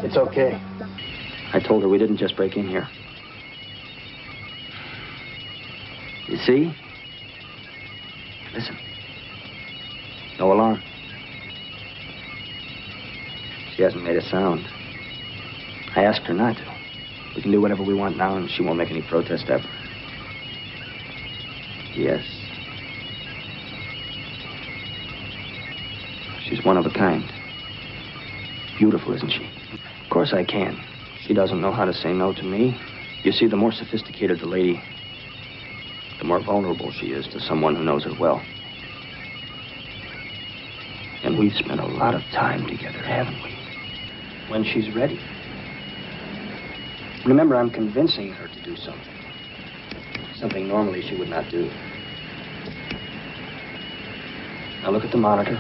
It's okay. I told her we didn't just break in here. You see? Listen. No alarm. She hasn't made a sound. I asked her not to. We can do whatever we want now, and she won't make any protest ever. Yes. She's one of a kind. Beautiful, isn't she? Of course I can. She doesn't know how to say no to me. You see, the more sophisticated the lady, the more vulnerable she is to someone who knows her well. And we've spent a lot of time together, haven't we? When she's ready. Remember, I'm convincing her to do something. Something normally she would not do. Now look at the monitor.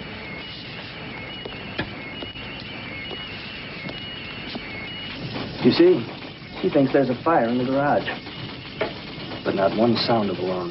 You see, she thinks there's a fire in the garage. But not one sound of alarm.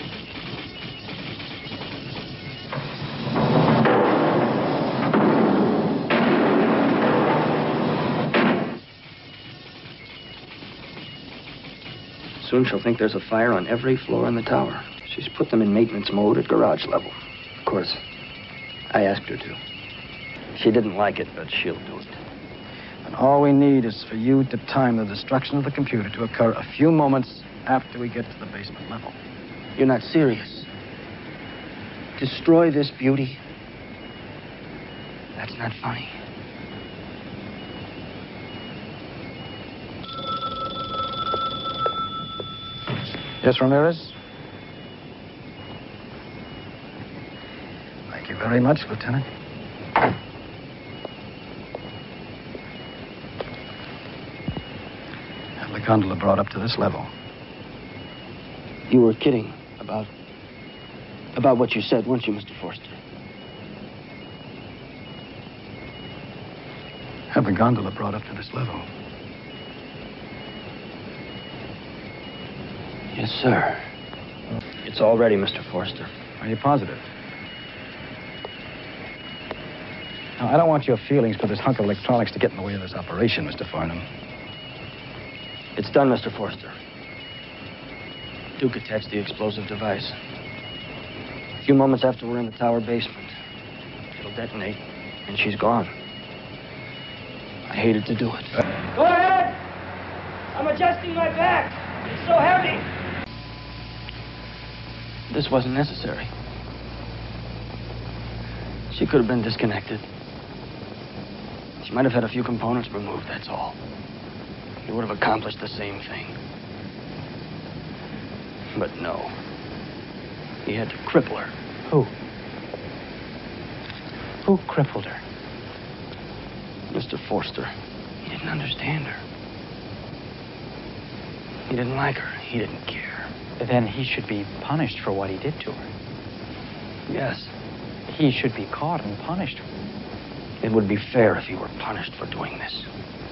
Soon she'll think there's a fire on every floor in the tower. She's put them in maintenance mode at garage level. Of course, I asked her to. She didn't like it, but she'll do it. And all we need is for you to time the destruction of the computer to occur a few moments after we get to the basement level. You're not serious. Destroy this beauty? That's not funny. Yes, Ramirez? Thank you very much, Lieutenant. Have the gondola brought up to this level. You were kidding about what you said, weren't you, Mr. Forster? Have the gondola brought up to this level. Yes, sir. It's all ready, Mr. Forster. Are you positive? Now, I don't want your feelings for this hunk of electronics to get in the way of this operation, Mr. Farnham. It's done, Mr. Forster. Duke attached the explosive device. A few moments after we're in the tower basement, it'll detonate, and she's gone. I hated to do it. Go ahead! I'm adjusting my back. It's so heavy. This wasn't necessary. She could have been disconnected. She might have had a few components removed, that's all. It would have accomplished the same thing. But no. He had to cripple her. Who? Who crippled her? Mr. Forster. He didn't understand her. He didn't like her. He didn't care. Then he should be punished for what he did to her. Yes. He should be caught and punished. It would be fair if he were punished for doing this.